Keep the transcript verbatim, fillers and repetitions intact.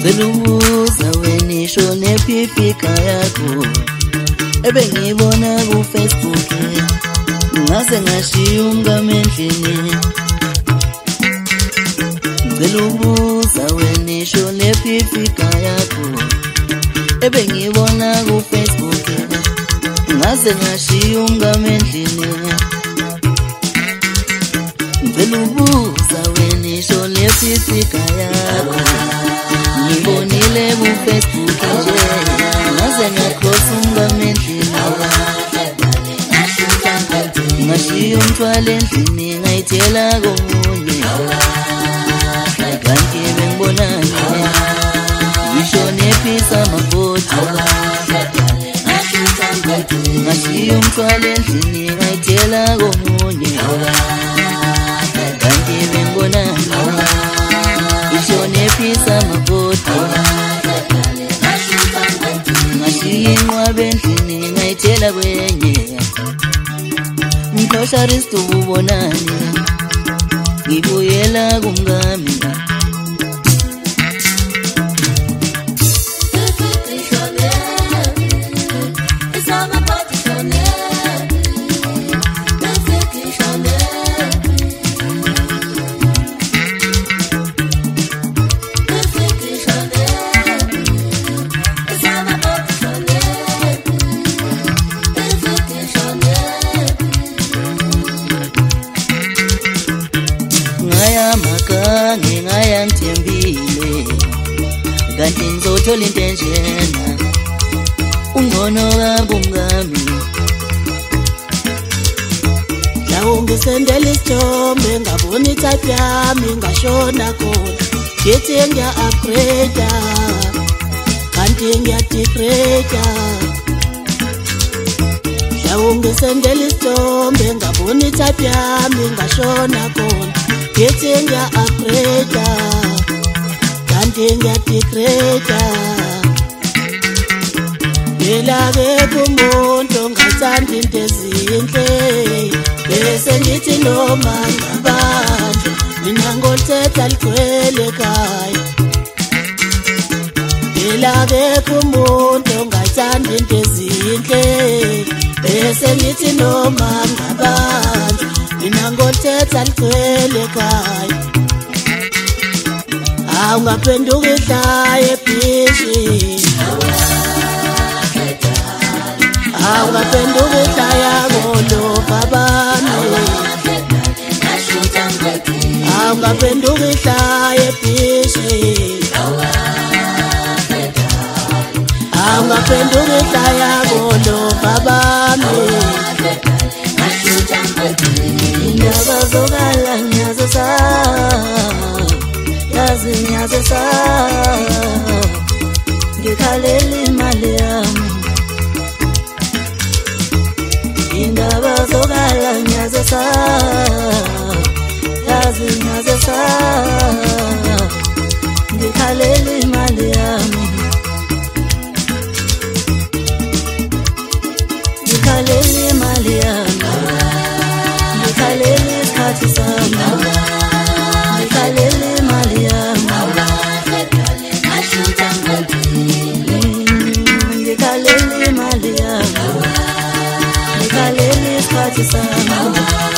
Ngilubuza wenisho nephifika yakho ebengibona ku Facebook ngaze ngashiya umngame endlini. Ngilubuza wenisho nephifika yakho ebengibona ku Facebook ngaze ngashiya umngame endlini. Ngilubuza wenisho nephifika yakho ngibonile ku Facebook nje ngaze ngakhosa umngame endlini. Ngashiya umthwalo endlini ngayithela komunye kanti bengibonani ngisho nephisa amafoto. Ngashiya umthwalo endlini ngayithela komunye kanti bengibonani ngisho nephisa amafoto. Ngashiya inqwaba endlini ngayithela kwenye mhlosha ristu ubonani ngibuyela kumngami. Makange ngaya ngithembile kanti ngizothola into enjena ungcono kabungami. Lawo ngisendela isithombe ngabona itype yami ngashona khona ngithi ngiya-upgrade kanti ngiya-degrade. Lawo ngisendela isithombe ngabona itype yami ngashona khona ngithi ngiya-upgrade kanti ngiya-degrade. Ngilake kumuntu ongathanda into ezinhle bese ngithi noma ngabanje mina ngolithetha ligcwele ekhaya. Ngilake kumuntu ongathanda into ezinhle bese ngithi noma ngabanje mina ngolithetha ligcwele ekhaya. Awungaphenduka ihlaya ebhishi, awungaphenduka ihlaya ngolova bami, awungaphenduka ihlaya ebhishi, awungaphenduka ihlaya ngolova bami. Indaba zokala ngiyazisa yazi ngiyazisa ngikhalela imali yami. Indaba zokala ngiyazisa yazi ngiyazisa ngikhalela imali yami. Ngikhalela imali yami, ngikhalela isikhathi sami, ngikhalela imali yami, ngikhalela imali yami, ngikhalela isikhathi sami.